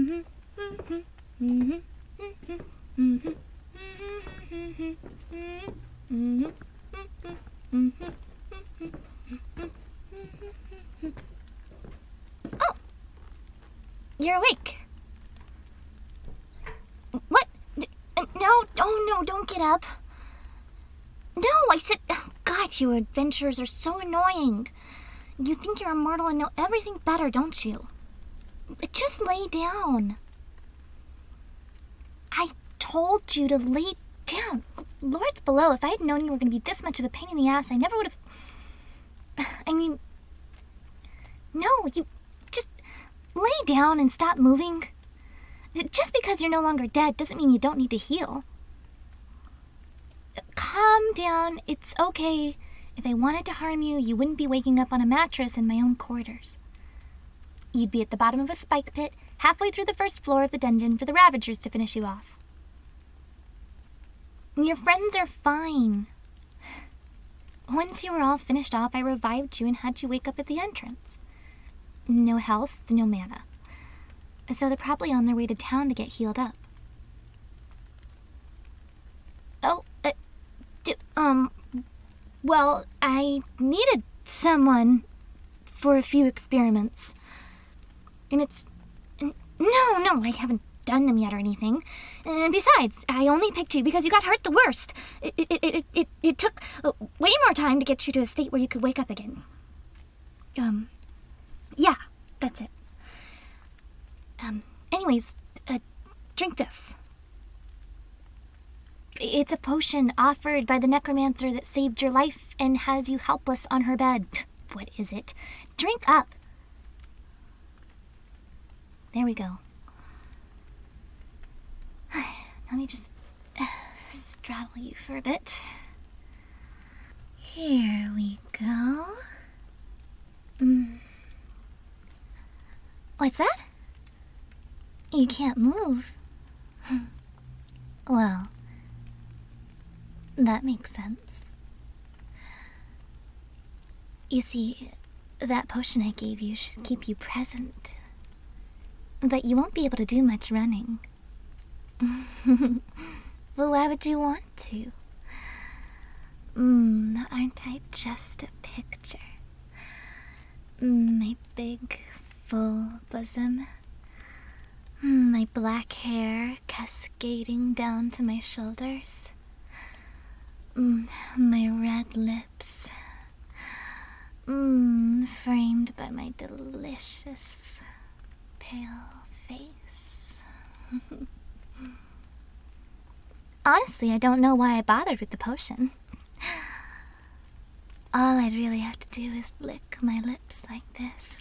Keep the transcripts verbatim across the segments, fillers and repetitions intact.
Oh! You're awake. What? No, oh no, don't get up. No, I said, oh God, you adventurers are so annoying. You think you're immortal and know everything better, don't you? Just lay down. I told you to lay down. Lords below, if I had known you were going to be this much of a pain in the ass, I never would have... I mean... No, you... Just lay down and stop moving. Just because you're no longer dead doesn't mean you don't need to heal. Calm down. It's okay. If I wanted to harm you, you wouldn't be waking up on a mattress in my own quarters. You'd be at the bottom of a spike pit, halfway through the first floor of the dungeon for the Ravagers to finish you off. Your friends are fine. Once you were all finished off, I revived you and had you wake up at the entrance. No health, no mana. So they're probably on their way to town to get healed up. Oh, uh, d- um, well, I needed someone for a few experiments. And it's... No, no, I haven't done them yet or anything. And besides, I only picked you because you got hurt the worst. It, it, it, it, it took way more time to get you to a state where you could wake up again. Um, yeah, that's it. Um, anyways, uh, drink this. It's a potion offered by the necromancer that saved your life and has you helpless on her bed. What is it? Drink up. There we go. Let me just uh, straddle you for a bit. Here we go. Mm. What's that? You can't move. Well, that makes sense. You see, that potion I gave you should keep you present. But you won't be able to do much running. But why would you want to? Mmm, aren't I just a picture? Mm, my big, full bosom. Mm, my black hair cascading down to my shoulders. Mm, my red lips. Mmm, framed by my delicious, pale face. Honestly, I don't know why I bothered with the potion. All I'd really have to do is lick my lips like this.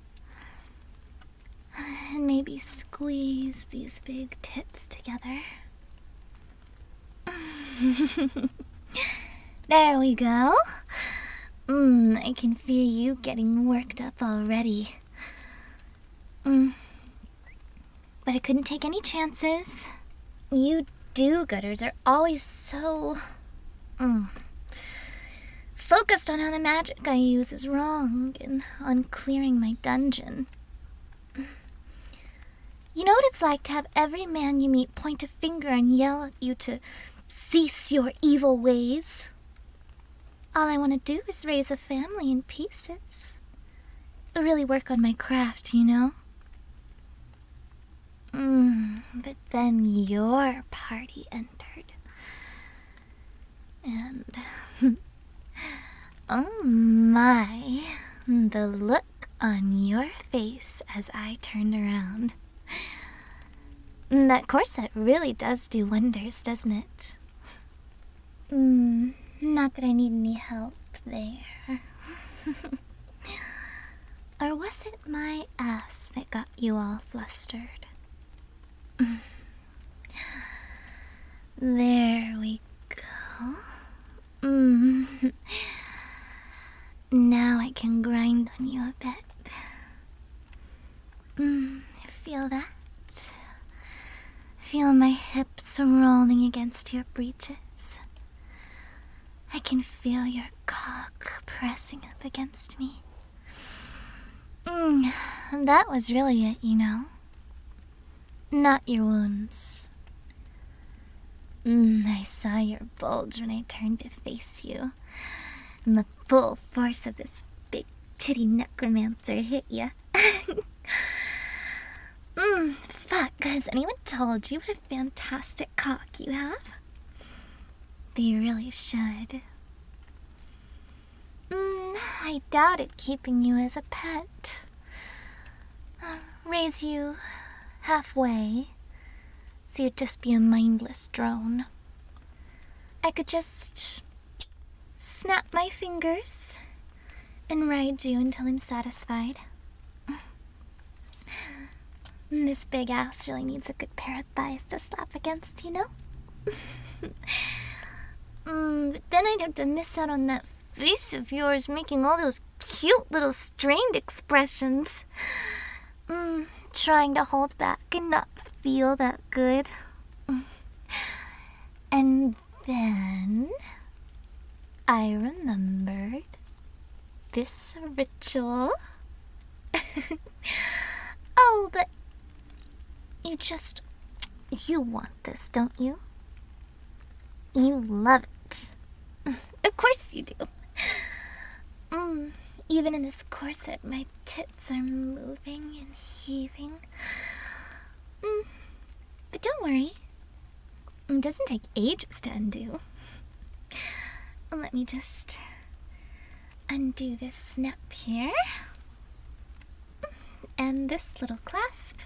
And maybe squeeze these big tits together. There we go. Mmm, I can feel you getting worked up already. Mm. But I couldn't take any chances. You do-gooders are always so... Mm, focused on how the magic I use is wrong and on clearing my dungeon. You know what it's like to have every man you meet point a finger and yell at you to cease your evil ways? All I want to do is raise a family in pieces. Really work on my craft, you know? Mm, but then your party entered. And... oh my, the look on your face as I turned around. That corset really does do wonders, doesn't it? Mm, not that I need any help there. Or was it my ass that got you all flustered? There we go. Mm. Now I can grind on you a bit. Mm, feel that? Feel my hips rolling against your breeches. I can feel your cock pressing up against me. Mm, that was really it, you know. not your wounds. Mm, I saw your bulge when I turned to face you, and the full force of this big titty necromancer hit ya. mm, fuck, has anyone told you what a fantastic cock you have? They really should. Mm, I doubted keeping you as a pet. Uh, raise you halfway, so you'd just be a mindless drone. I could just snap my fingers and ride you until I'm satisfied. This big ass really needs a good pair of thighs to slap against, you know? mm, but then I'd have to miss out on that face of yours making all those cute little strained expressions. Mm, trying to hold back and not feel that good. And then I remembered this ritual. Oh, but you just, you want this, don't you? You love it. Of course you do. Mm, even in this corset, my tits are moving and heaving. Mm, but don't worry. It doesn't take ages to undo. Let me just undo this snap here. And this little clasp.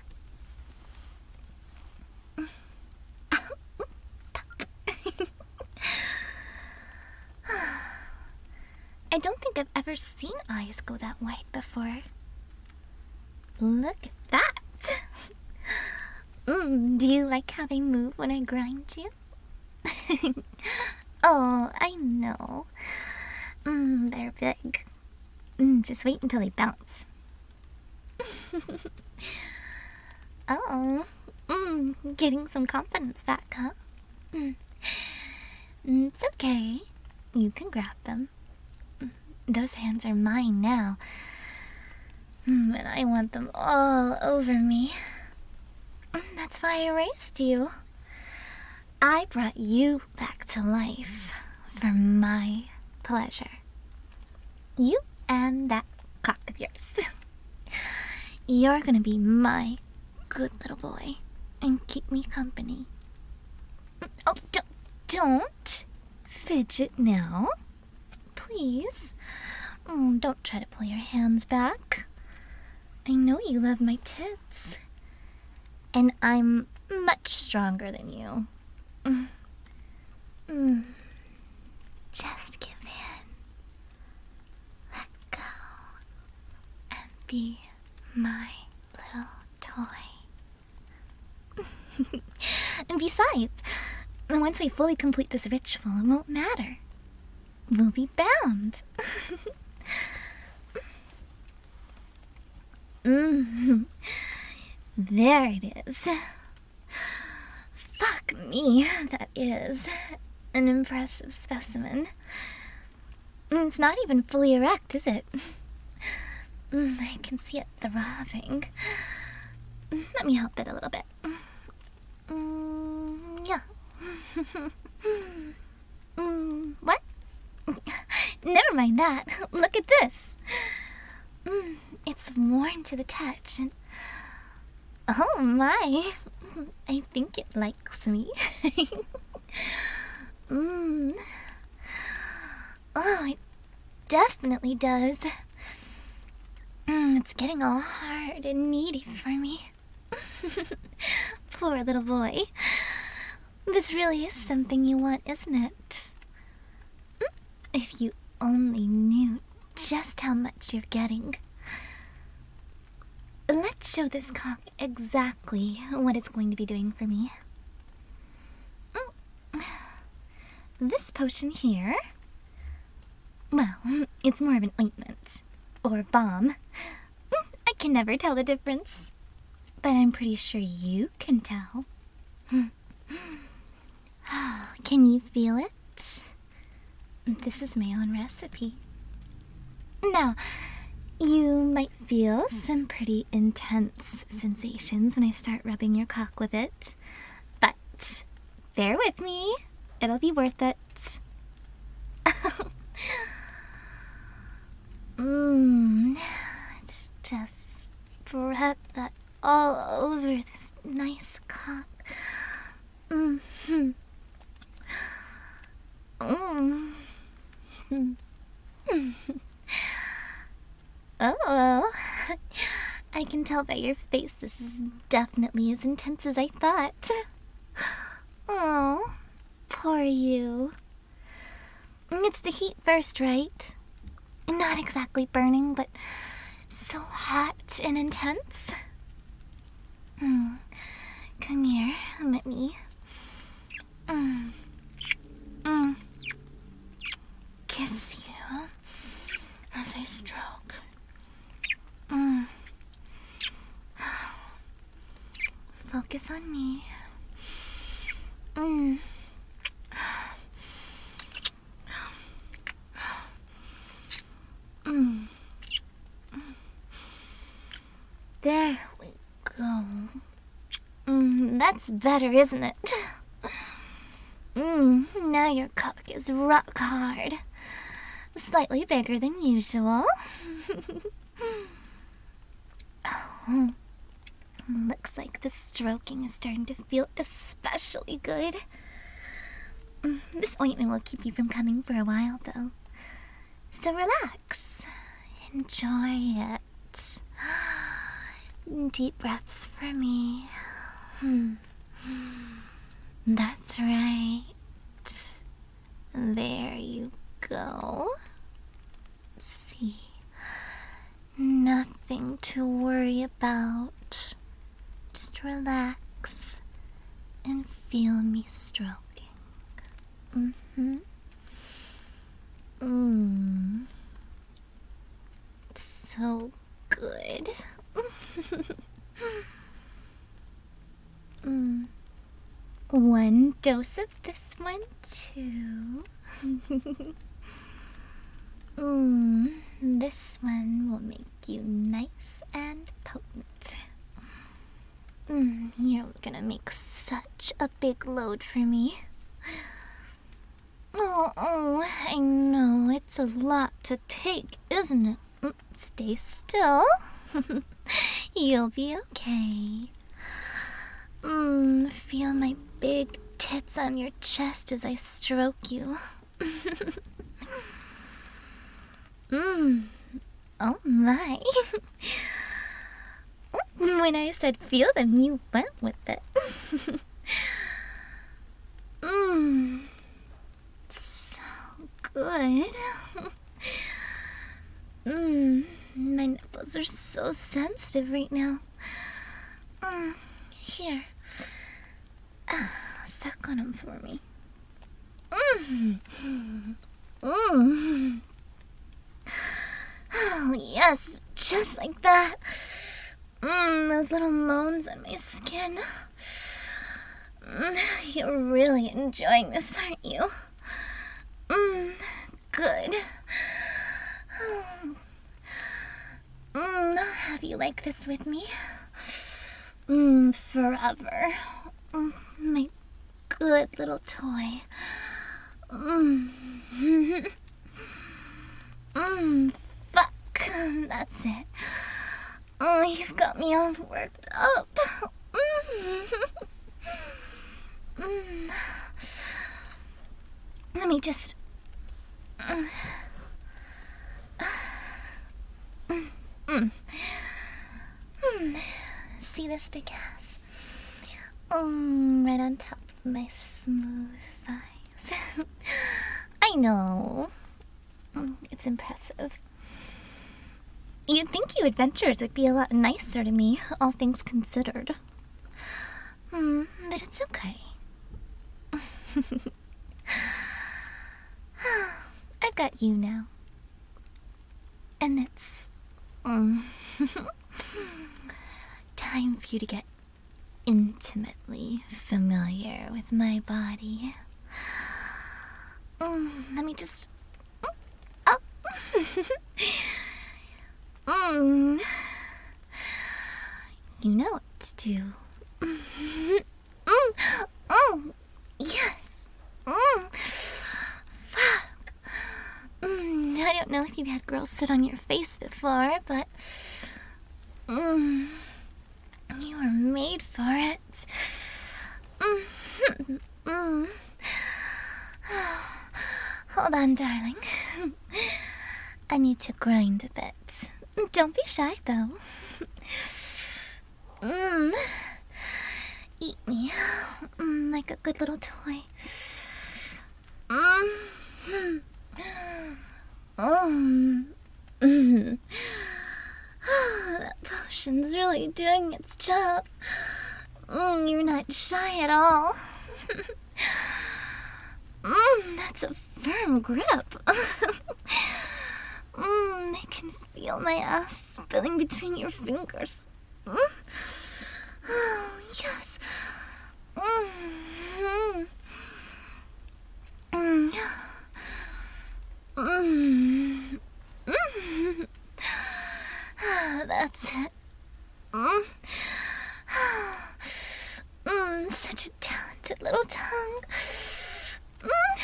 I don't think I've ever seen eyes go that wide before. Look at that! mm, do you like how they move when I grind you? Oh, I know. Mm, they're big. Mm, just wait until they bounce. Oh, mm, getting some confidence back, huh? Mm. It's okay. You can grab them. Those hands are mine now. Mm, and I want them all over me. That's why I raised you. I brought you back to life for my pleasure. You and that cock of yours. You're gonna be my good little boy and keep me company. Oh, don't, don't fidget now. Please. Oh, don't try to pull your hands back. I know you love my tits. And I'm much stronger than you. Mm. Mm. Just give in. Let go. And be my little toy. And besides, once we fully complete this ritual, it won't matter. We'll be bound. mm. There it is. Fuck me, that is an impressive specimen. It's not even fully erect, is it? I can see it throbbing. Let me help it a little bit. Mm, yeah. mm, what? Never mind that. Look at this. Mm, it's warm to the touch. And oh my. I think it likes me. mm. Oh, it definitely does. Mm, it's getting all hard and needy for me. Poor little boy. This really is something you want, isn't it? If you only knew just how much you're getting. Let's show this cock exactly what it's going to be doing for me. This potion here, well, it's more of an ointment, or balm. I can never tell the difference, but I'm pretty sure you can tell. Can you feel it? This is my own recipe. Now, You might feel some pretty intense sensations when I start rubbing your cock with it, but bear with me. It'll be worth it. Mmm, let's just spread that all over this nice cock. Mm-hmm. Mm. Oh, I can tell by your face this is definitely as intense as I thought. Oh, poor you. It's the heat first, right? Not exactly burning, but so hot and intense. Mm. Come here, let me. Mm. Mm. Kiss you as I stroke. Mm. Focus on me. Mm. Mm. There we go. Mm, that's better, isn't it? Mm, now your cock is rock hard. Slightly bigger than usual. Oh, looks like the stroking is starting to feel especially good. This ointment will keep you from coming for a while, though. So relax. Enjoy it. Deep breaths for me. Hmm. That's right. There you go. See. Nothing to worry about. Just relax and feel me stroking. Mm-hmm. Mmm. So good. mm. One dose of this one, too. mm. This one will make you nice and potent. Mm. You're gonna make such a big load for me. Oh, oh, I know, it's a lot to take, isn't it? Mm, stay still. You'll be okay. Mmm, feel my big tits on your chest as I stroke you. Mmm, oh my. When I said feel them, you went with it. Mmm. So good. Mmm, my nipples are so sensitive right now. Mmm, here. Ah, suck on them for me. Mmm. Mmm. Oh, yes, just like that. Mmm, those little moans on my skin. Mm, you're really enjoying this, aren't you? Mmm, good. Mmm, I'll have you like this with me. Mmm, forever. Mm, my good little toy. Mmm. Mmm, fuck. That's it. Oh, you've got me all worked up. Mmm. Mmm. Let me just... Mm. Mm. Mm. See this big ass? Mm, right on top of my smooth thighs. I know. Mm, it's impressive. You'd think you adventurers would be a lot nicer to me, all things considered. Mm, but it's okay. I've got you now. And it's mm, time for you to get intimately familiar with my body. Mm, let me just... Oh. Mm. You know what to do. Mm. Mm. Yes. Mm. Fuck. Mm. I don't know if you've had girls sit on your face before, but mm. you were made for it. Mm. Mm. Hold on, darling. I need to grind a bit. Don't be shy, though. Mm. Eat me. Mm, like a good little toy. Mm. Mm. Mm. That potion's really doing its job. Mm, you're not shy at all. Mm, that's a firm grip. mm, I can feel my ass spilling between your fingers. Mm. Oh, yes. Mm. Mm. Mm. Mm. That's it. Mm. Mm, such a talented little tongue. Mm.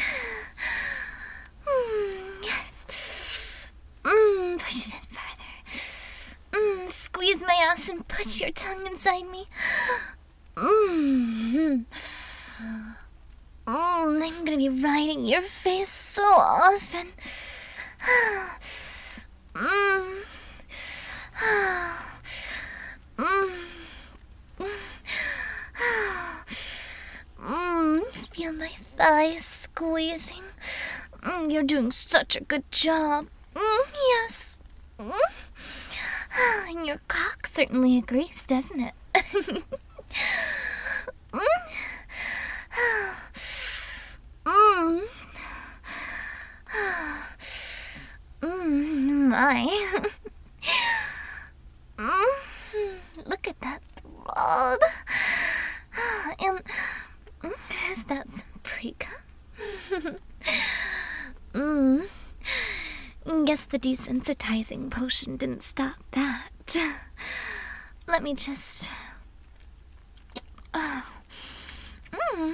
Mm, yes. Mm, push it in further. Mm, squeeze my ass and push your tongue inside me. Mm. Mm, I'm gonna be riding your face so often. Mm. Mm. Mm, feel my thighs squeezing. Mm, you're doing such a good job. Mm, yes. Mm. And your cock certainly agrees, doesn't it? mm. Mm. Mm, my. mm. Look at that throb. And is that some pre-cum? mm. Guess the desensitizing potion didn't stop that. Let me just... Oh. Mm.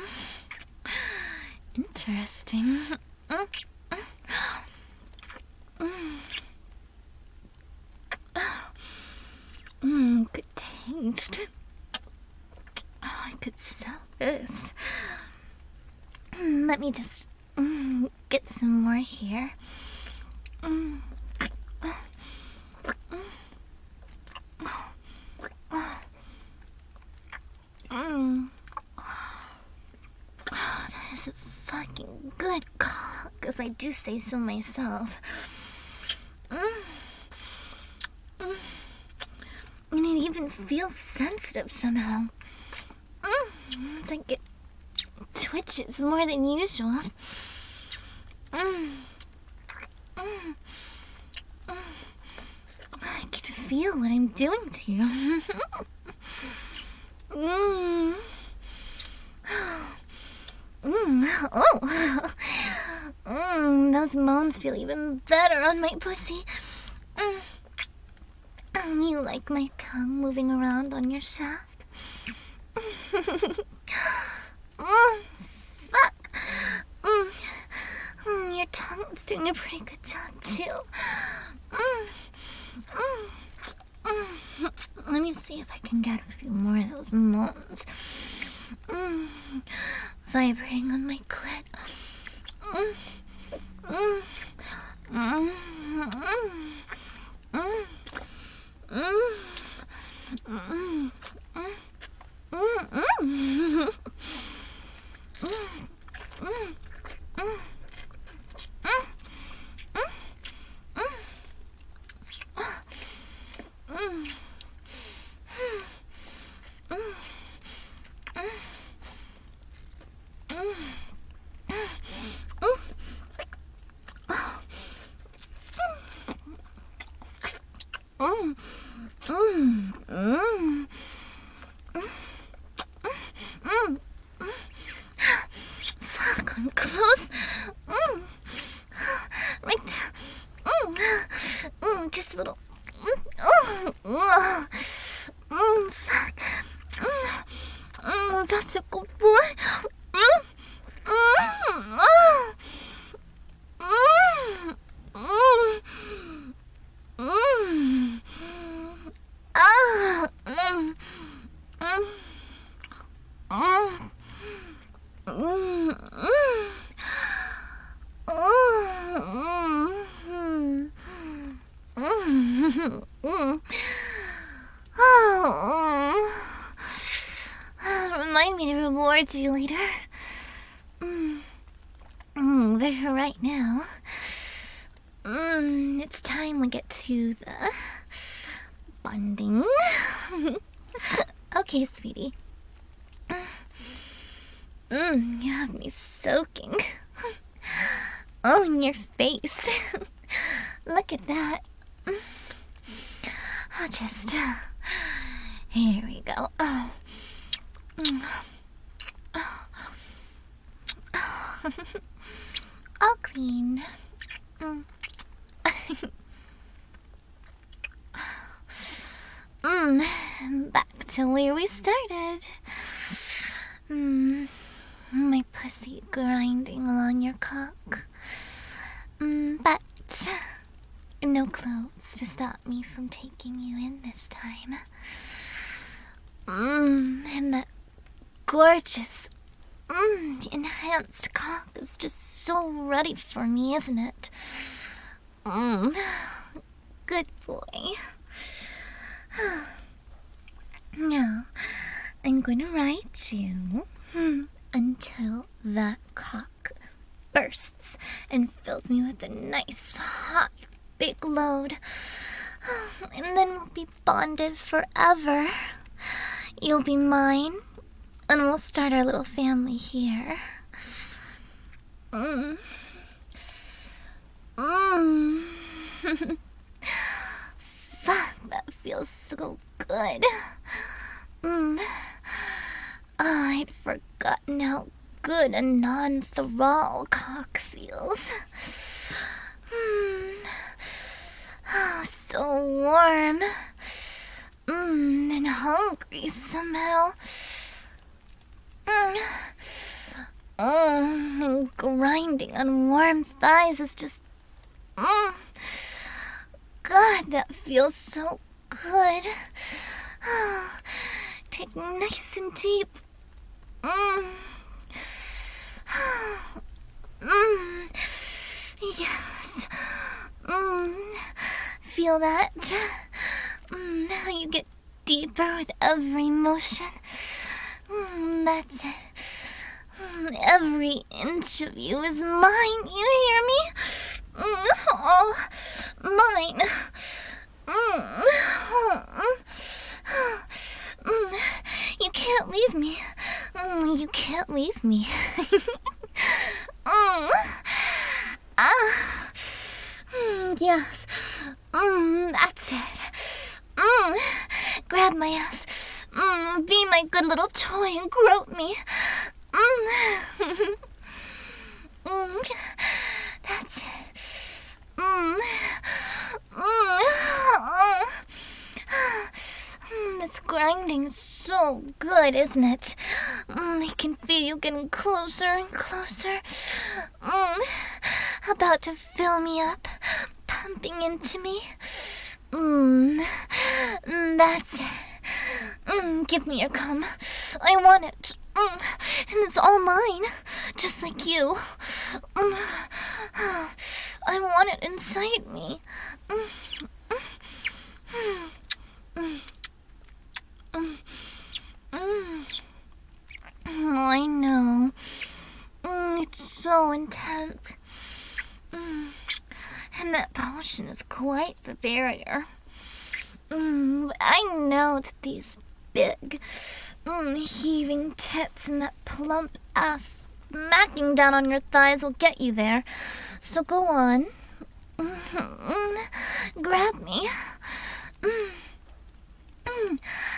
Interesting. Mm. Mm. Mm, good taste. Oh, I could sell this. Mm, let me just mm, get some more here. Mm. Mm. Oh, that is a fucking good cock, if I do say so myself. Mm. Mm. And it even feels sensitive somehow. Mm. It's like it twitches more than usual. Mm. Mm. Mm. I can feel what I'm doing to you. mm. Mm. Oh. Mm. Those moans feel even better on my pussy. Mm. Um, you like my tongue moving around on your shaft? mm. Fuck. Mm. Mm. Your tongue's doing a pretty good job, too. Mm. Mm. Mm. Let me see if I can get a few more of those moans. Mm. Vibrating on my clit. Mm. Mm. Mm. Mm. Mm. Mm. Mm. Mm. Mm. Mm. Mm. Mm, mm, mm. That's a good boy. Mm. Mm. Oh. Mm. Mm. Mm. Ah. Mm. Mm. Mm. Mm. Mm. Mm. Oh. Remind me to reward you later. Mm. Mm, but for right now, mm, it's time we get to the bonding. Okay, sweetie. Mm, you have me soaking. Oh, in your face. Look at that. I'll just... Uh, here we go. Oh. All clean. Mm. mm, back to where we started. Mm, my pussy grinding along your cock. Mm, but no clothes to stop me from taking you in this time. Mm, and that gorgeous, mm, enhanced cock is just so ready for me, isn't it? Mm, good boy. Now, I'm going to ride you mm, until that cock bursts and fills me with a nice, hot, big load. And then we'll be bonded forever. You'll be mine, and we'll start our little family here. Mm. Mm. Fuck, that feels so good. Mm. Oh, I'd forgotten how good a non-thrall cock feels. Mm. Oh, so warm. Mm, and hungry somehow. Mm. Oh, and grinding on warm thighs is just... Mm. God, that feels so good. Oh, take nice and deep. Mm. Mm. Yes. Mm. Feel that? Mm. How you get deeper with every motion. Mm. That's it. Mm. Every inch of you is mine. You hear me? Mm. Oh, mine. Mm. Mm. You can't leave me. Mm. You can't leave me. mm. Ah. Mm. Yes. Mm. That's it. Mm. Grab my ass. Mm. Be my good little toy and grope me. Mm. mm. That's it. Mm. Mm. Mm. This grinding is so good, isn't it? Mm. I can feel you getting closer and closer. Mm. About to fill me up, pumping into me. Mm. Mm. That's it. Mm. Give me your cum. I want it. Mm. And it's all mine, just like you. Mm. I want it inside me. Mm. Mm. Mm. Mm. Mm. I know. Mm. It's so intense. Mm. And that potion is quite the barrier. Mm. But I know that these big, mm, heaving tits and that plump ass smacking down on your thighs will get you there. So go on. Mm, grab me. Mm, mm,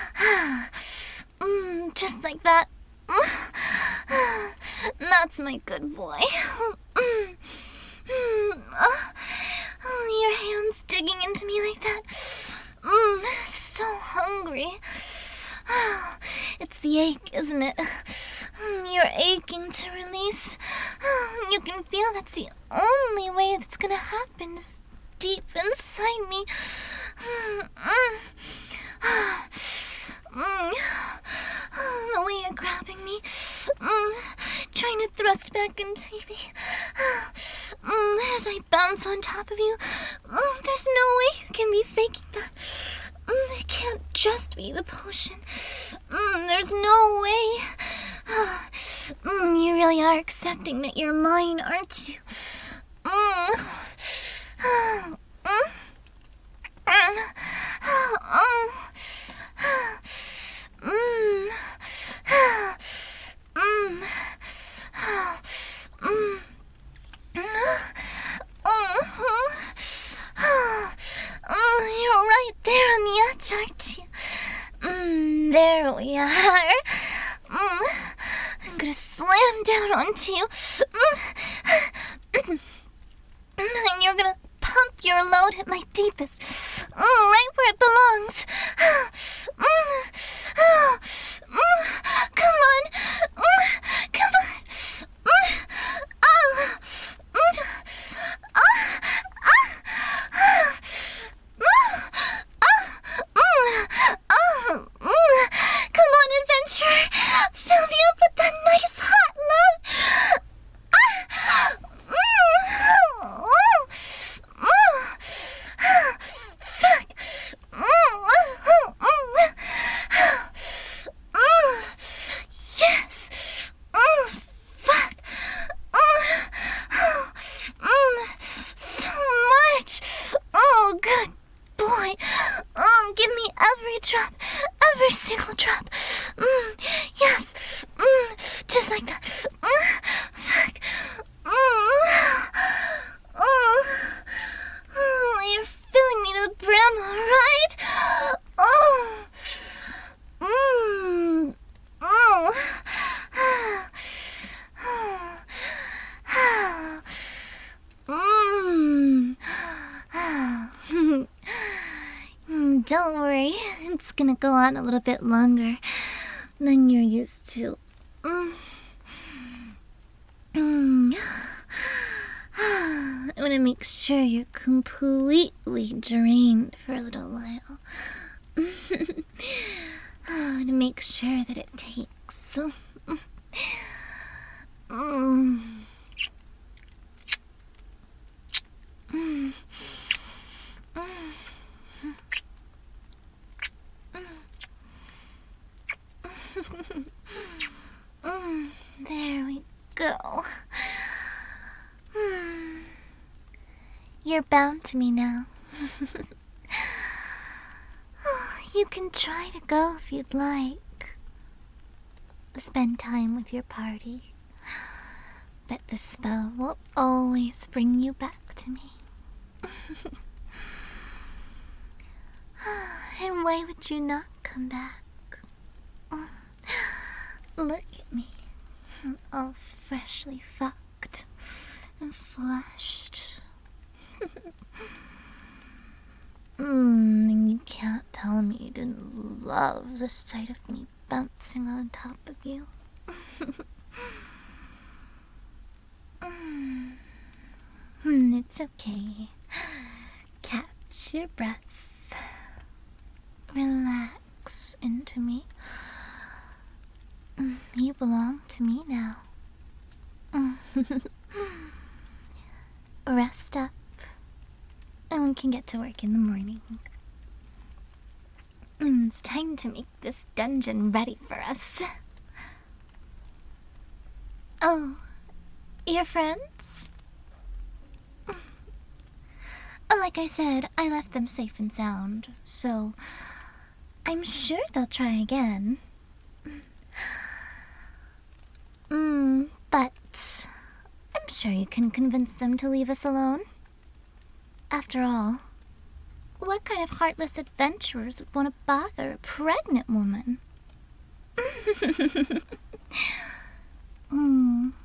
mm, just like that. Mm, that's my good boy. Mm, mm, oh, oh, your hands digging into me like that. Mm, so hungry. Oh, it's the ache, isn't it? You're aching to release. You can feel that's the only way that's gonna happen is deep inside me. The way you're grabbing me, trying to thrust back into me as I bounce on top of you. There's no way you can be faking that. It can't just be the potion. There's no way. You really are accepting that you're mine, aren't you? You're right there on the edge, aren't you? Mm, there we are. Mm, I'm gonna slam down onto you. Mm, and you're gonna pump your load at my deepest. Mm, right where it belongs. Mm, mm, come on. Mm, come on. Mm, oh, mm, oh, oh, come on, adventurer. Fill me up with that nice hot love. Fuck. Yes. Fuck. So much. Oh, good boy. Oh, give me every drop. Every single drop. Mm, yes. Mm, just like that. Mm, fuck. Mm, oh, oh, you're filling me to the brim, alright? Oh. Mm, oh. Mm. Don't worry, it's gonna go on a little bit longer than you're used to. Mm. Mm. I want to make sure you're completely drained for a little while. To make sure that it takes. Mm. Mm. Mm, there we go. Mm. You're bound to me now. You can try to go if you'd like. Spend time with your party. But the spell will always bring you back to me. And why would you not come back? Look at me, all freshly fucked and flushed. Mmm, and you can't tell me you didn't love the sight of me bouncing on top of you. mm. It's okay. Catch your breath. Relax into me. You belong to me now. Rest up, and we can get to work in the morning. It's time to make this dungeon ready for us. Oh, your friends? Like I said, I left them safe and sound, so I'm sure they'll try again. Mm, but I'm sure you can convince them to leave us alone. After all, what kind of heartless adventurers would want to bother a pregnant woman? mm.